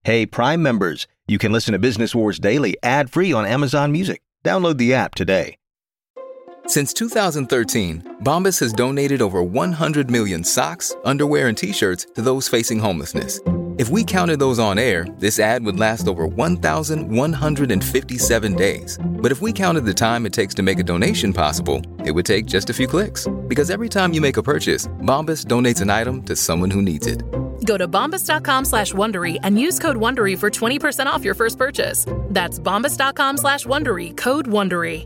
Hey, Prime members, you can listen to Business Wars Daily ad-free on Amazon Music. Download the app today. Since 2013, Bombas has donated over 100 million socks, underwear, and T-shirts to those facing homelessness. If we counted those on air, this ad would last over 1,157 days. But if we counted the time it takes to make a donation possible, it would take just a few clicks. Because every time you make a purchase, Bombas donates an item to someone who needs it. Go to bombas.com/Wondery and use code Wondery for 20% off your first purchase. That's bombas.com/Wondery, code Wondery.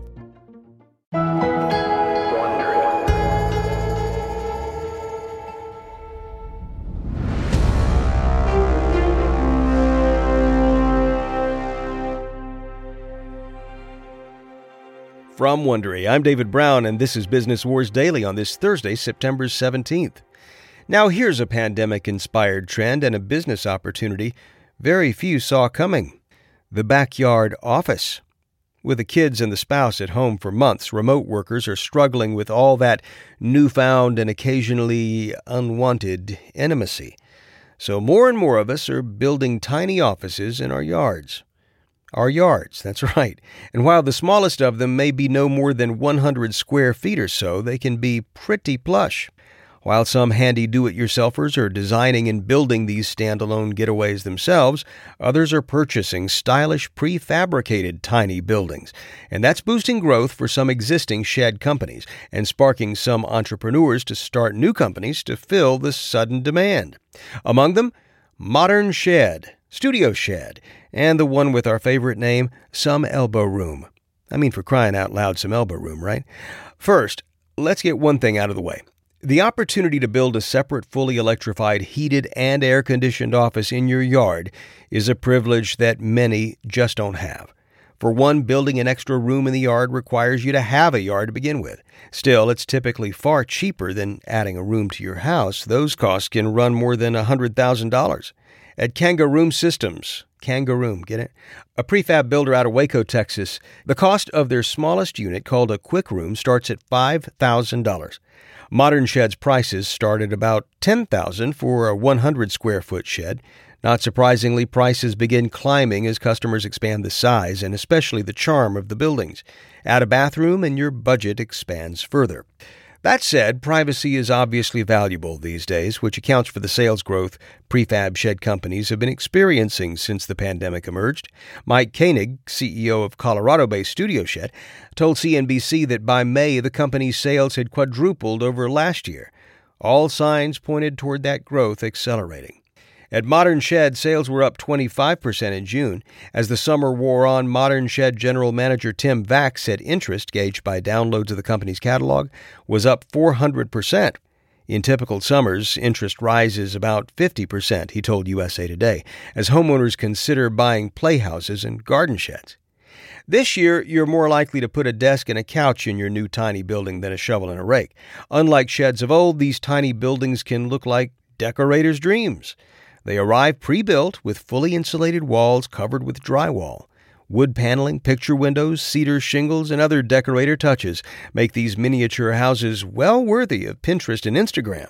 From Wondery, I'm David Brown, and this is Business Wars Daily on this Thursday, September 17th. Now here's a pandemic-inspired trend and a business opportunity very few saw coming. The backyard office. With the kids and the spouse at home for months, remote workers are struggling with all that newfound and occasionally unwanted intimacy. So more and more of us are building tiny offices in our yards. Our yards, that's right. And while the smallest of them may be no more than 100 square feet or so, they can be pretty plush. While some handy do-it-yourselfers are designing and building these standalone getaways themselves, others are purchasing stylish prefabricated tiny buildings. And that's boosting growth for some existing shed companies and sparking some entrepreneurs to start new companies to fill the sudden demand. Among them, Modern Shed, Studio Shed, and the one with our favorite name, Some Elbow Room. I mean, for crying out loud, some elbow room, right? First, let's get one thing out of the way. The opportunity to build a separate, fully electrified, heated, and air-conditioned office in your yard is a privilege that many just don't have. For one, building an extra room in the yard requires you to have a yard to begin with. Still, it's typically far cheaper than adding a room to your house. Those costs can run more than $100,000. At Kangaroom Systems, Kangaroom, get it? A prefab builder out of Waco, Texas, the cost of their smallest unit, called a quick room, starts at $5,000. Modern Shed's prices start at about $10,000 for a 100-square-foot shed. Not surprisingly, prices begin climbing as customers expand the size and especially the charm of the buildings. Add a bathroom and your budget expands further. That said, privacy is obviously valuable these days, which accounts for the sales growth prefab shed companies have been experiencing since the pandemic emerged. Mike Koenig, CEO of Colorado-based Studio Shed, told CNBC that by May the company's sales had quadrupled over last year. All signs pointed toward that growth accelerating. At Modern Shed, sales were up 25% in June. As the summer wore on, Modern Shed General Manager Tim Vack said interest, gauged by downloads of the company's catalog, was up 400%. In typical summers, interest rises about 50%, he told USA Today, as homeowners consider buying playhouses and garden sheds. This year, you're more likely to put a desk and a couch in your new tiny building than a shovel and a rake. Unlike sheds of old, these tiny buildings can look like decorators' dreams. They arrive pre-built with fully insulated walls covered with drywall. Wood paneling, picture windows, cedar shingles, and other decorator touches make these miniature houses well worthy of Pinterest and Instagram.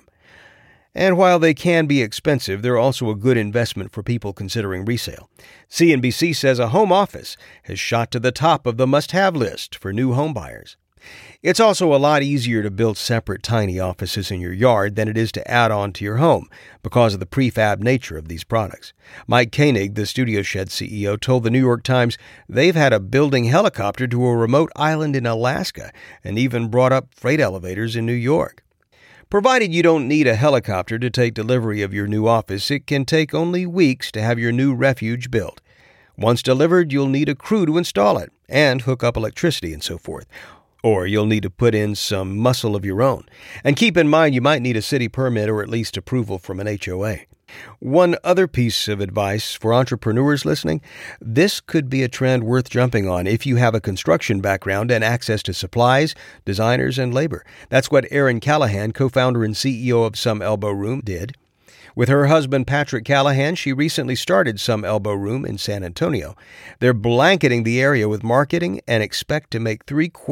And while they can be expensive, they're also a good investment for people considering resale. CNBC says a home office has shot to the top of the must-have list for new home buyers. It's also a lot easier to build separate tiny offices in your yard than it is to add on to your home because of the prefab nature of these products. Mike Koenig, the Studio Shed CEO, told the New York Times they've had a building helicopter to a remote island in Alaska and even brought up freight elevators in New York. Provided you don't need a helicopter to take delivery of your new office, it can take only weeks to have your new refuge built. Once delivered, you'll need a crew to install it and hook up electricity and so forth. Or you'll need to put in some muscle of your own. And keep in mind you might need a city permit or at least approval from an HOA. One other piece of advice for entrepreneurs listening: this could be a trend worth jumping on if you have a construction background and access to supplies, designers, and labor. That's what Erin Callahan, co-founder and CEO of Some Elbow Room, did. With her husband, Patrick Callahan, she recently started Some Elbow Room in San Antonio. They're blanketing the area with marketing and expect to make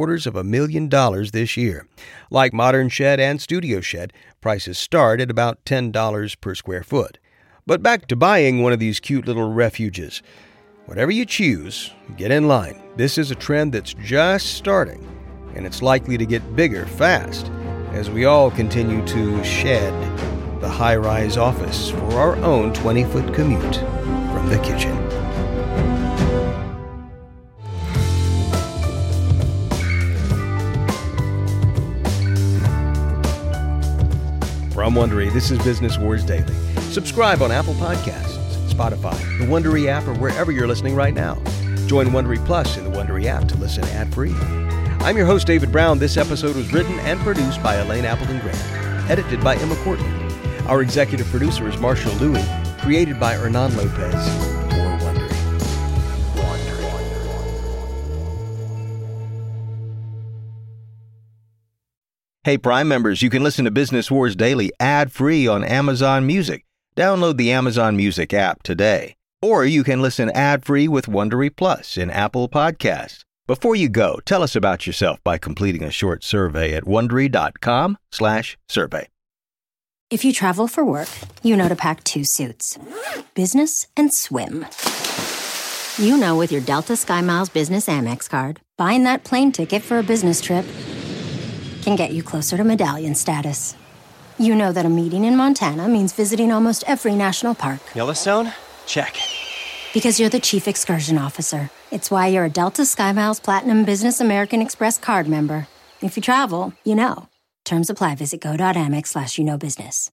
$750,000 this year. Like Modern Shed and Studio Shed, prices start at about $10 per square foot. But back to buying one of these cute little refuges. Whatever you choose, get in line. This is a trend that's just starting, and it's likely to get bigger fast as we all continue to shed the high-rise office for our own 20-foot commute from the kitchen. From Wondery, this is Business Wars Daily. Subscribe on Apple Podcasts, Spotify, the Wondery app, or wherever you're listening right now. Join Wondery Plus in the Wondery app to listen ad-free. I'm your host, David Brown. This episode was written and produced by Elaine Appleton Grant, edited by Emma Courtney. Our executive producer is Marshall Louie, created by Hernan Lopez for Wondery. Hey, Prime members, you can listen to Business Wars Daily ad-free on Amazon Music. Download the Amazon Music app today. Or you can listen ad-free with Wondery Plus in Apple Podcasts. Before you go, tell us about yourself by completing a short survey at Wondery.com/survey. If you travel for work, you know to pack 2 suits. Business and swim. You know with your Delta SkyMiles Business Amex card, buying that plane ticket for a business trip can get you closer to medallion status. You know that a meeting in Montana means visiting almost every national park. Yellowstone? Check. Because you're the chief excursion officer. It's why you're a Delta SkyMiles Platinum Business American Express card member. If you travel, you know. Terms apply. Visit go.amex/you-know-business.